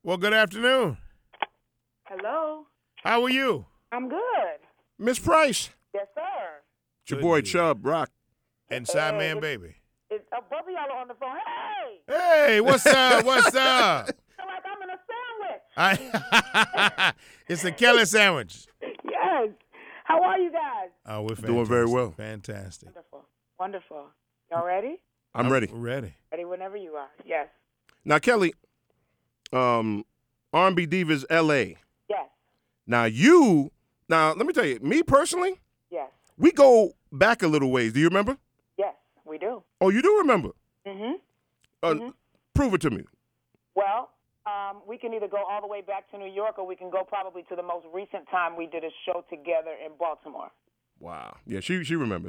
Well, good afternoon. Hello. How are you? I'm good. Miss Price. Yes, sir. It's your Good boy deal. Chubb Rock. And Sideman Baby. It's both of y'all are on the phone. Hey! Hey, what's up? What's up? Feel like I'm in a sandwich. It's the Kelly sandwich. Yes. How are you guys? Oh, we're fantastic. Doing very well. Fantastic. Wonderful. Wonderful. Y'all ready? I'm ready. We're ready. Ready whenever you are. Yes. Now, Kelly, R&B Divas LA. Yes. Now, let me tell you, me personally, Yes. we go back a little ways. Do you remember? Yes, we do. Oh, you do remember? Mm-hmm. Prove it to me. Well, we can either go all the way back to New York or we can go probably to the most recent time we did a show together in Baltimore. Wow. Yeah, she remembers.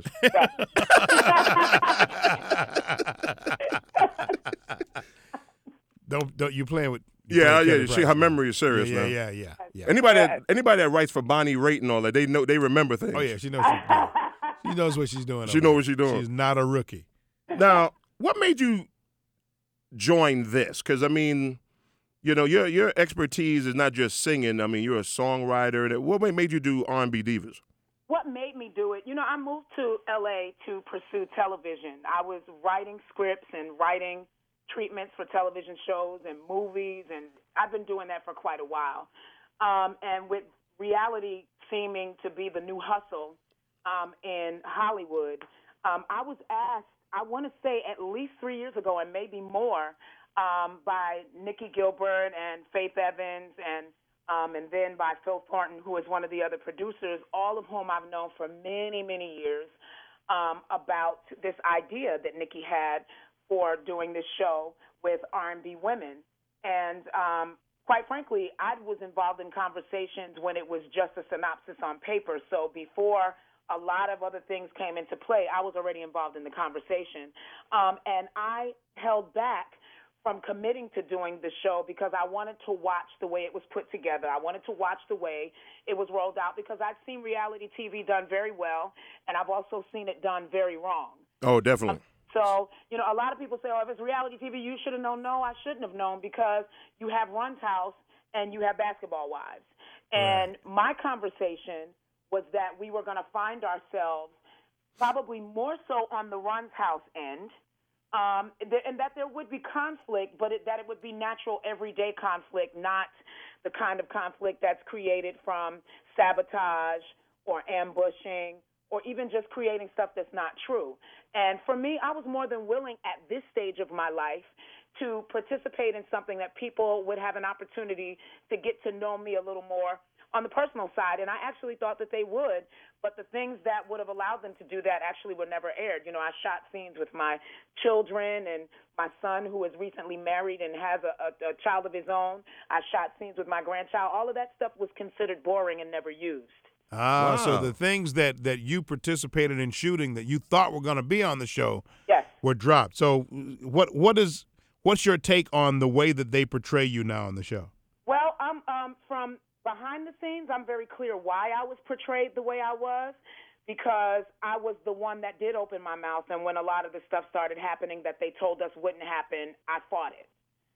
Don't you playing with? Yeah. Kelly Her Price. memory is serious now. Yeah. Anybody that writes for Bonnie Raitt and all that, they remember things. Oh yeah, she knows she's doing. She knows what she's doing. She knows what she's doing. She's not a rookie. Now, what made you join this? Because I mean, your expertise is not just singing. I mean, you're a songwriter. What made you do R&B Divas? What made me do it? I moved to L.A. to pursue television. I was writing scripts and writing treatments for television shows and movies, and I've been doing that for quite a while. And with reality seeming to be the new hustle in Hollywood, I was asked, I want to say at least 3 years ago and maybe more, by Nikki Gilbert and Faith Evans and then by Phil Thornton, who is one of the other producers, all of whom I've known for many, many years, about this idea that Nikki had for doing this show with R&B women. And quite frankly, I was involved in conversations when it was just a synopsis on paper. So before a lot of other things came into play, I was already involved in the conversation. And I held back from committing to doing the show because I wanted to watch the way it was put together. I wanted to watch the way it was rolled out because I've seen reality TV done very well, and I've also seen it done very wrong. Oh, definitely. So, a lot of people say, oh, if it's reality TV, you should have known. No, I shouldn't have known because you have Run's House and you have Basketball Wives. And my conversation was that we were going to find ourselves probably more so on the Run's House end, and that there would be conflict, but that it would be natural, everyday conflict, not the kind of conflict that's created from sabotage or ambushing or even just creating stuff that's not true. And for me, I was more than willing at this stage of my life to participate in something that people would have an opportunity to get to know me a little more on the personal side, and I actually thought that they would, but the things that would have allowed them to do that actually were never aired. I shot scenes with my children and my son, who is recently married and has a child of his own. I shot scenes with my grandchild. All of that stuff was considered boring and never used. Ah, Wow. so the things that you participated in shooting that you thought were going to be on the show Yes. were dropped. So what's your take on the way that they portray you now on the show? Well, from behind the scenes, I'm very clear why I was portrayed the way I was, because I was the one that did open my mouth, and when a lot of the stuff started happening that they told us wouldn't happen, I fought it.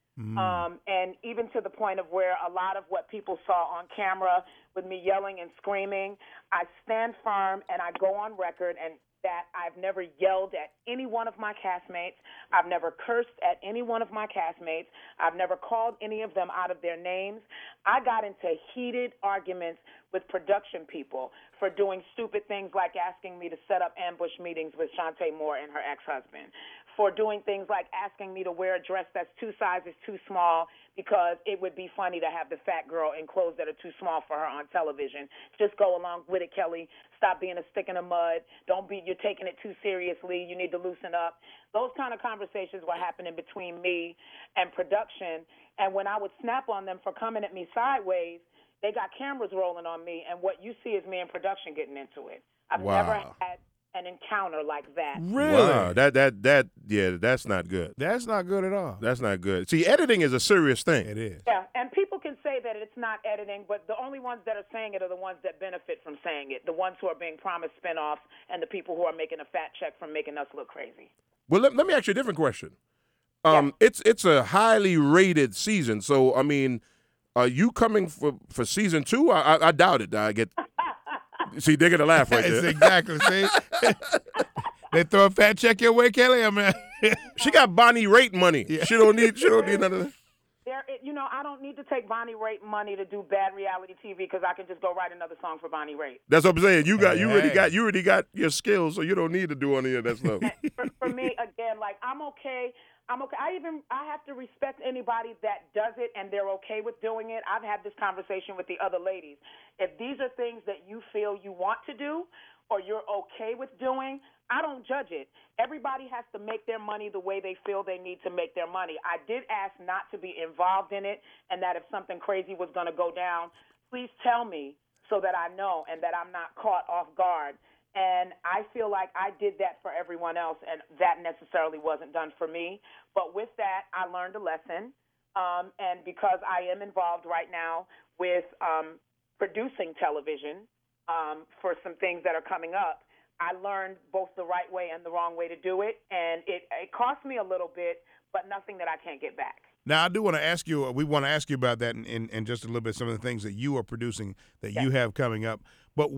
And even to the point of where a lot of what people saw on camera with me yelling and screaming, I stand firm and I go on record and that I've never yelled at any one of my castmates. I've never cursed at any one of my castmates. I've never called any of them out of their names. I got into heated arguments with production people for doing stupid things like asking me to set up ambush meetings with Shantae Moore and her ex-husband, for doing things like asking me to wear a dress that's 2 sizes too small because it would be funny to have the fat girl in clothes that are too small for her on television. Just go along with it, Kelly. Stop being a stick in the mud. You're taking it too seriously. You need to loosen up. Those kind of conversations were happening between me and production. And when I would snap on them for coming at me sideways, they got cameras rolling on me, and what you see is me in production getting into it. I've never had an encounter like that. Really? Wow. That's not good. That's not good at all. That's not good. See, editing is a serious thing. It is. Yeah, and people can say that it's not editing, but the only ones that are saying it are the ones that benefit from saying it, the ones who are being promised spinoffs and the people who are making a fat check from making us look crazy. Well, let me ask you a different question. It's a highly rated season. So I mean, are you coming for season 2? I doubt it. I get. See, they're gonna laugh right there. Exactly. See, they throw a fat check your way, Kelly. I mean, she got Bonnie Raitt money. Yeah. She don't need none of that. I don't need to take Bonnie Raitt money to do bad reality TV because I can just go write another song for Bonnie Raitt. That's what I'm saying. You already got your skills, so you don't need to do any of that stuff. For me, again, like I'm okay. I have to respect anybody that does it and they're okay with doing it. I've had this conversation with the other ladies. If these are things that you feel you want to do or you're okay with doing, I don't judge it. Everybody has to make their money the way they feel they need to make their money. I did ask not to be involved in it, and that if something crazy was going to go down, please tell me so that I know and that I'm not caught off guard. And I feel like I did that for everyone else, and that necessarily wasn't done for me. But with that, I learned a lesson. And because I am involved right now with producing television for some things that are coming up, I learned both the right way and the wrong way to do it, and it cost me a little bit, but nothing that I can't get back. Now, I do want to ask you, we want to ask you about that in just a little bit, some of the things that you are producing that you have coming up. But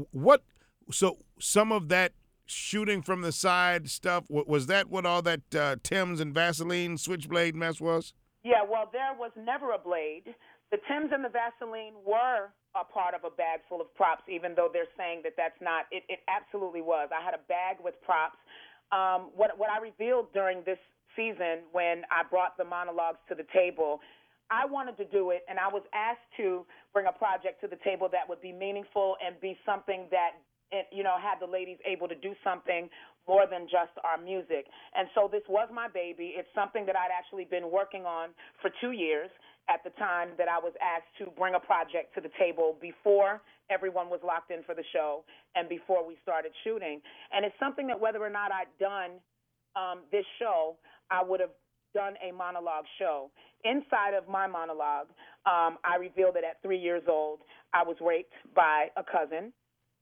so some of that shooting from the side stuff, was that what all that Tim's and Vaseline switchblade mess was? Yeah, well, there was never a blade. The Tim's and the Vaseline were a part of a bag full of props, even though they're saying that that's not. It absolutely was. I had a bag with props. What I revealed during this season when I brought the monologues to the table, I wanted to do it, and I was asked to bring a project to the table that would be meaningful and be something that, had the ladies able to do something more than just our music. And so this was my baby. It's something that I'd actually been working on for 2 years at the time that I was asked to bring a project to the table before everyone was locked in for the show and before we started shooting. And it's something that whether or not I'd done this show, I would have done a monologue show. Inside of my monologue, I revealed that at 3 years old, I was raped by a cousin,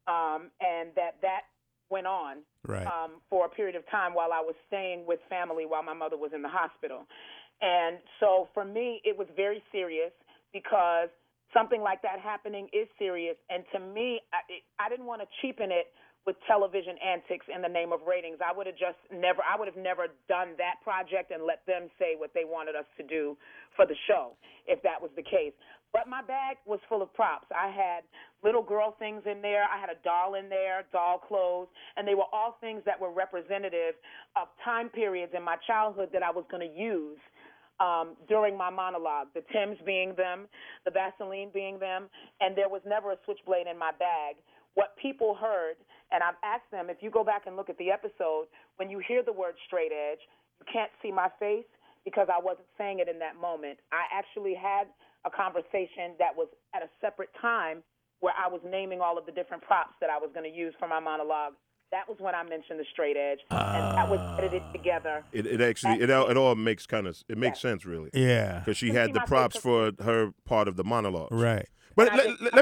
and that went on for a period of time while I was staying with family while my mother was in the hospital. And so for me, it was very serious because something like that happening is serious. And to me, I didn't want to cheapen it with television antics in the name of ratings. I would have never done that project and let them say what they wanted us to do for the show, if that was the case. But my bag was full of props. I had little girl things in there. I had a doll in there, doll clothes, and they were all things that were representative of time periods in my childhood that I was going to use during my monologue, the Timbs being them, the Vaseline being them, and there was never a switchblade in my bag. What people heard, and I've asked them, if you go back and look at the episode, when you hear the word straight edge, you can't see my face because I wasn't saying it in that moment. I actually had a conversation that was at a separate time where I was naming all of the different props that I was going to use for my monologue. That was when I mentioned the straight edge, and that was edited together. It all makes makes sense, really. Yeah. Because she had the props for her part of the monologue. Right. But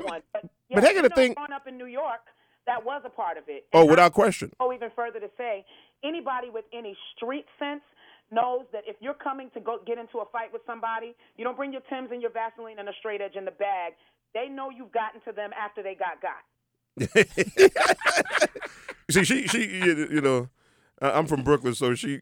but here's the thing. Growing up in New York, that was a part of it. And without question. Oh, even further to say, anybody with any street sense knows that if you're coming to go get into a fight with somebody, you don't bring your Timbs and your Vaseline and a straight edge in the bag. They know you've gotten to them after they got. See, she I'm from Brooklyn, so she's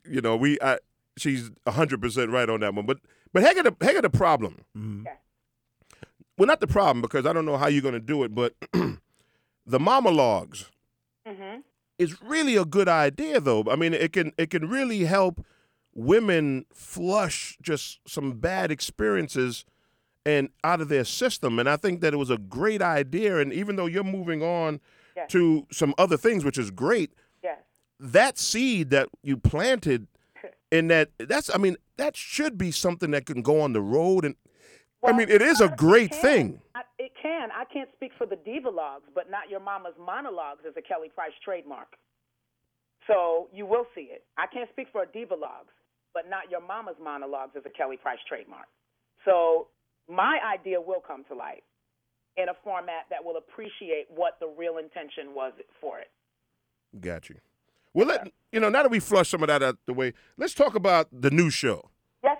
100% right on that one. But heck of the problem. Mm-hmm. Okay. Well, not the problem, because I don't know how you're going to do it, but the monologues is really a good idea, though. I mean, it can really help women flush just some bad experiences and out of their system. And I think that it was a great idea. And even though you're moving on to some other things, which is great, that seed that you planted in that should be something that can go on the road. And well, it is a great thing. It can. I can't speak for the Diva-logs, but Not Your Mama's Monologues is a Kelly Price trademark. So you will see it. I can't speak for a Diva-logs, but Not Your Mama's Monologues is a Kelly Price trademark. So my idea will come to light in a format that will appreciate what the real intention was for it. Got you. Well, now that we flush some of that out the way, let's talk about the new show. Yes,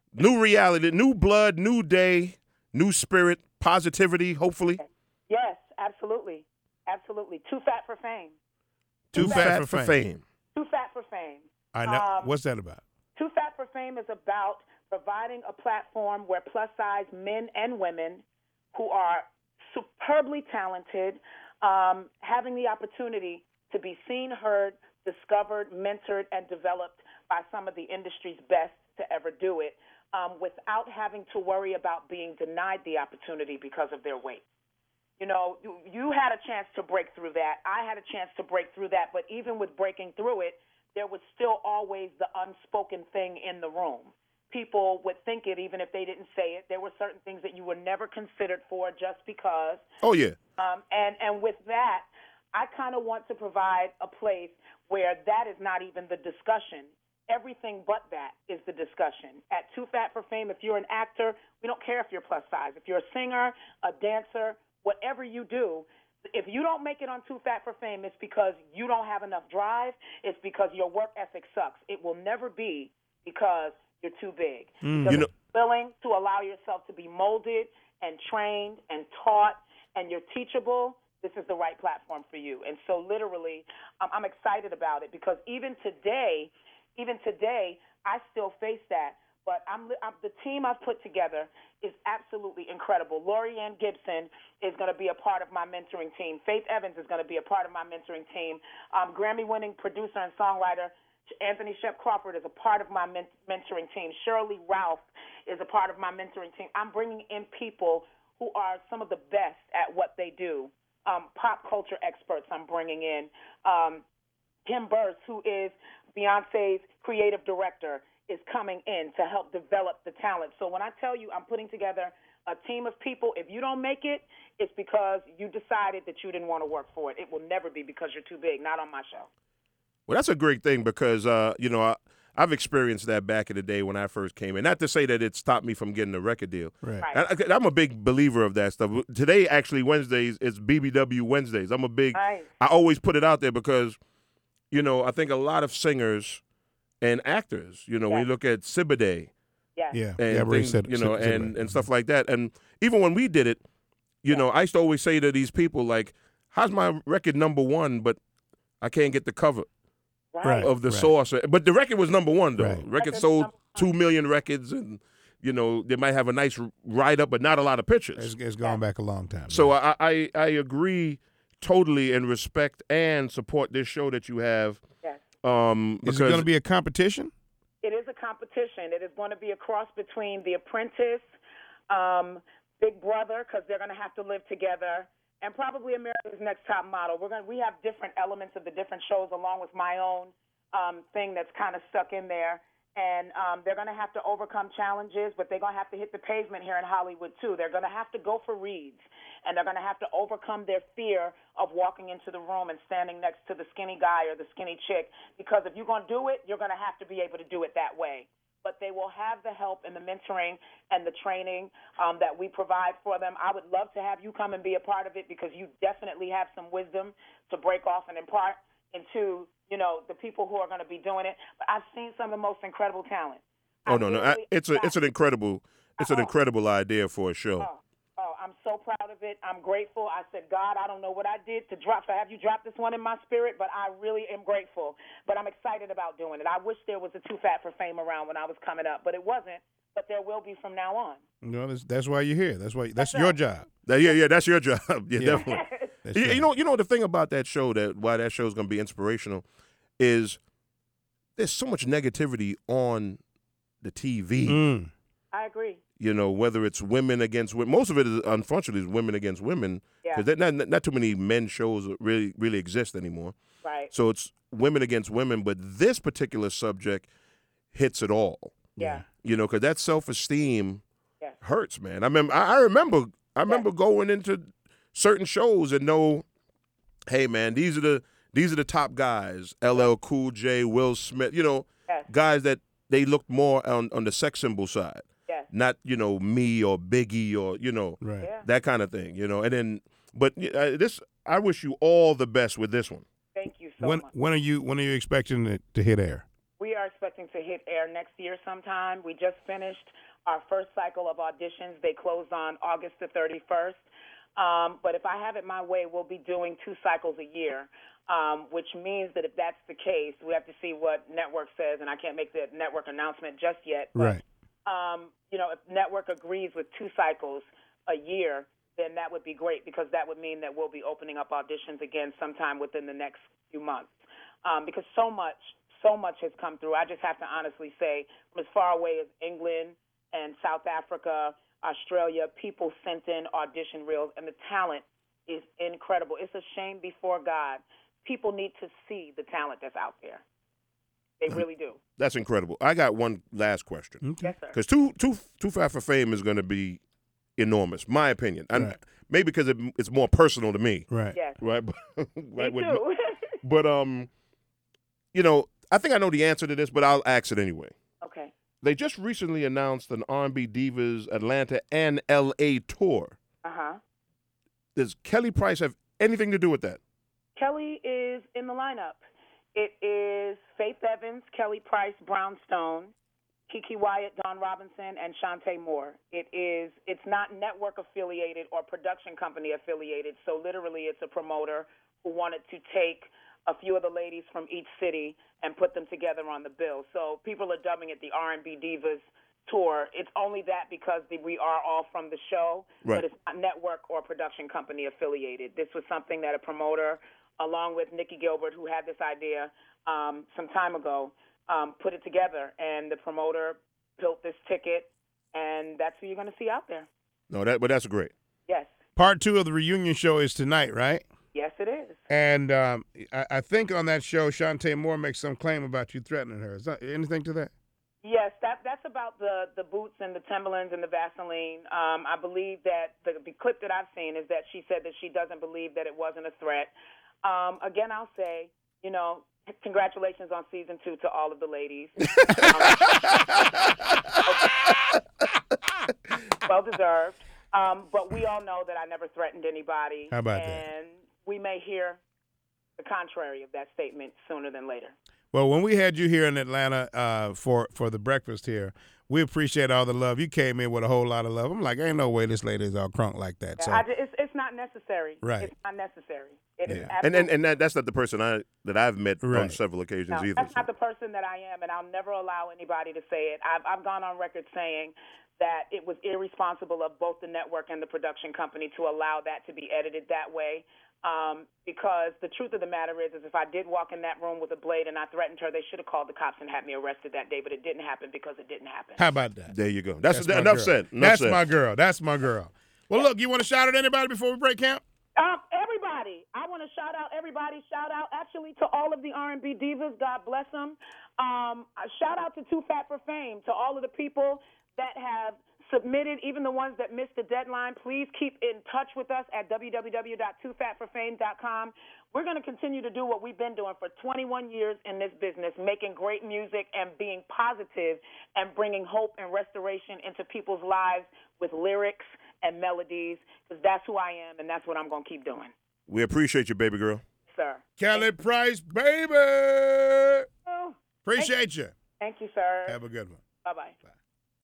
New reality, new blood, new day, new spirit, positivity, hopefully. Yes, absolutely. Absolutely. Too fat for fame. Too fat for fame. Too fat for fame. I know. What's that about? Too Fat for Fame is about providing a platform where plus-size men and women who are superbly talented, having the opportunity to be seen, heard, discovered, mentored, and developed by some of the industry's best to ever do it, without having to worry about being denied the opportunity because of their weight. You know, you had a chance to break through that. I had a chance to break through that. But even with breaking through it, there was still always the unspoken thing in the room. People would think it even if they didn't say it. There were certain things that you were never considered for just because. Oh, yeah. And with that, I kind of want to provide a place where that is not even the discussion. Everything but that is the discussion. At Too Fat for Fame, if you're an actor, we don't care if you're plus size. If you're a singer, a dancer, whatever you do, if you don't make it on Too Fat for Fame, it's because you don't have enough drive. It's because your work ethic sucks. It will never be because you're too big. Because you're willing to allow yourself to be molded and trained and taught, and you're teachable, this is the right platform for you. And so literally, I'm excited about it because even today, I still face that. But the team I've put together is absolutely incredible. Lorianne Gibson is going to be a part of my mentoring team. Faith Evans is going to be a part of my mentoring team. Grammy-winning producer and songwriter Anthony Shep Crawford is a part of my mentoring team. Shirley Ralph is a part of my mentoring team. I'm bringing in people who are some of the best at what they do. Pop culture experts I'm bringing in. Kim Burse, who is Beyonce's creative director, is coming in to help develop the talent. So when I tell you I'm putting together a team of people, if you don't make it, it's because you decided that you didn't want to work for it. It will never be because you're too big, not on my show. Well, that's a great thing because, I've experienced that back in the day when I first came in. Not to say that it stopped me from getting a record deal. Right. I'm a big believer of that stuff. Today, actually, Wednesdays, it's BBW Wednesdays. I always put it out there because, I think a lot of singers and actors, when you look at Sibade, yeah, and things, and stuff like that. And even when we did it, I used to always say to these people, like, how's my record number one, but I can't get the cover of the source. But the record was number one, though. Right. Record sold 2 million records, and, they might have a nice write-up, but not a lot of pictures. It's gone back a long time. So I agree totally and respect and support this show that you have. Yes. Is it going to be a competition? It is a competition. It is going to be a cross between The Apprentice, Big Brother, because they're going to have to live together, and probably America's Next Top Model. We have different elements of the different shows along with my own thing that's kind of stuck in there. And they're going to have to overcome challenges, but they're going to have to hit the pavement here in Hollywood, too. They're going to have to go for reads, and they're going to have to overcome their fear of walking into the room and standing next to the skinny guy or the skinny chick, because if you're going to do it, you're going to have to be able to do it that way. But they will have the help and the mentoring and the training that we provide for them. I would love to have you come and be a part of it because you definitely have some wisdom to break off and impart into the people who are going to be doing it. But I've seen some of the most incredible talent. It's an incredible idea for a show. I'm so proud of it. I'm grateful. I said, God, I don't know what I did to have you drop this one in my spirit, but I really am grateful. But I'm excited about doing it. I wish there was a Too Fat for Fame around when I was coming up, but it wasn't. But there will be from now on. That's why you're here. That's your job. Yeah, that's your job. Yeah, definitely. You know the thing about that show, why that show is going to be inspirational, is there's so much negativity on the TV. I agree. Whether it's women against women, most of it is unfortunately is women against women, because not too many men shows really exist anymore. Right. So it's women against women, but this particular subject hits it all. Yeah. Because that self-esteem hurts, man. I remember going into certain shows and know, hey, man, these are the top guys, LL Cool J, Will Smith, guys that they look more on the sex symbol side. Yes. Not, me or Biggie or, that kind of thing, and then, but I wish you all the best with this one. Thank you so much. When are you expecting it to hit air? We are expecting to hit air next year sometime. We just finished our first cycle of auditions. They closed on August the 31st. But if I have it my way, we'll be doing 2 cycles a year, which means that if that's the case, we have to see what network says, and I can't make the network announcement just yet. But, Right. If network agrees with 2 cycles a year, then that would be great, because that would mean that we'll be opening up auditions again sometime within the next few months. Because so much has come through. I just have to honestly say, from as far away as England and South Africa, Australia, people sent in audition reels, and the talent is incredible. It's a shame before God. People need to see the talent that's out there. They really do. That's incredible. I got one last question. Okay. Yes, sir. Because Too Fat for Fame is going to be enormous, my opinion. And Right. maybe because it's more personal to me. Right. Yes. Right? Me too. But, I think I know the answer to this, but I'll ask it anyway. Okay. They just recently announced an R&B Divas Atlanta and L.A. tour. Uh-huh. Does Kelly Price have anything to do with that? Kelly is in the lineup. It is Faith Evans, Kelly Price, Brownstone, Kiki Wyatt, Dawn Robinson, and Shantae Moore. It's not network affiliated or production company affiliated, so literally it's a promoter who wanted to take a few of the ladies from each city and put them together on the bill. So people are dubbing it the R&B Divas tour. It's only that because we are all from the show, Right. but it's not network or production company affiliated. This was something that a promoter, along with Nikki Gilbert, who had this idea some time ago, put it together, and the promoter built this ticket, and that's who you're going to see out there. No, but that's great. Yes. Part 2 of the reunion show is tonight, right? Yes, it is. And I think on that show, Shantae Moore makes some claim about you threatening her. Is that anything to that? Yes, that's about the boots and the Timberlands and the Vaseline. I believe that the clip that I've seen is that she said that she doesn't believe that it wasn't a threat. Again, I'll say, congratulations on season 2 to all of the ladies. Well deserved. But we all know that I never threatened anybody. How about that? And we may hear the contrary of that statement sooner than later. Well, when we had you here in Atlanta for the breakfast here, we appreciate all the love. You came in with a whole lot of love. I'm like, ain't no way this lady is all crunk like that. So It's not necessary. Right. It's not necessary. It is Yeah. absolutely. And that's not the person that I've met on Right. several occasions No, either. that's not the person that I am, and I'll never allow anybody to say it. I've gone on record saying that it was irresponsible of both the network and the production company to allow that to be edited that way. Because the truth of the matter is if I did walk in that room with a blade and I threatened her, they should have called the cops and had me arrested that day, but it didn't happen because it didn't happen. how about that? There you go. That's my enough girl. said. That's my girl. That's my girl. Well, look, you want to shout at anybody before we break camp? Everybody. I want to shout out everybody. Shout out actually to all of the R&B divas. God bless them. Shout out to Too Fat for Fame, to all of the people that have submitted, even the ones that missed the deadline. Please keep in touch with us at www.toofatforfame.com. We're going to continue to do what we've been doing for 21 years in this business, making great music and being positive and bringing hope and restoration into people's lives with lyrics and melodies, because that's who I am and that's what I'm going to keep doing. We appreciate you, baby girl. Sir. Kelly Price, baby. Oh, Appreciate you. thank you, sir. Have a good one. Bye-bye. Bye.